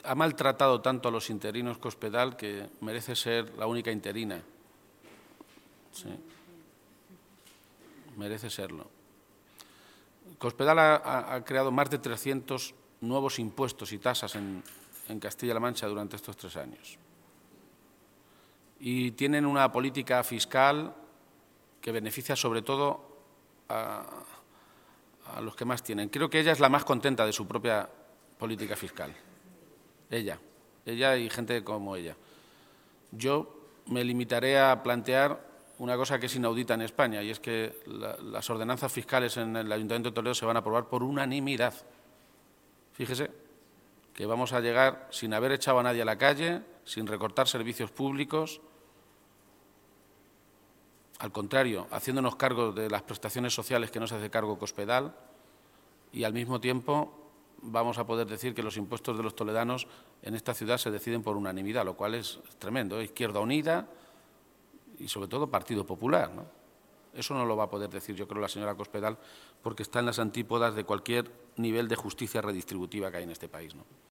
ha maltratado tanto a los interinos Cospedal que merece ser la única interina. Sí. Merece serlo. Cospedal ha creado más de 300 nuevos impuestos y tasas en Castilla-La Mancha durante estos 3 años. Y tienen una política fiscal que beneficia sobre todo a los que más tienen. Creo que ella es la más contenta de su propia política fiscal. Ella y gente como ella. Yo me limitaré a plantear una cosa que es inaudita en España, y es que las ordenanzas fiscales en el Ayuntamiento de Toledo se van a aprobar por unanimidad. Fíjese que vamos a llegar sin haber echado a nadie a la calle, sin recortar servicios públicos, al contrario, haciéndonos cargo de las prestaciones sociales que no se hace cargo Cospedal, y al mismo tiempo vamos a poder decir que los impuestos de los toledanos en esta ciudad se deciden por unanimidad, lo cual es tremendo. Izquierda Unida y, sobre todo, Partido Popular, ¿no? Eso no lo va a poder decir, yo creo, la señora Cospedal, porque está en las antípodas de cualquier nivel de justicia redistributiva que hay en este país, ¿no?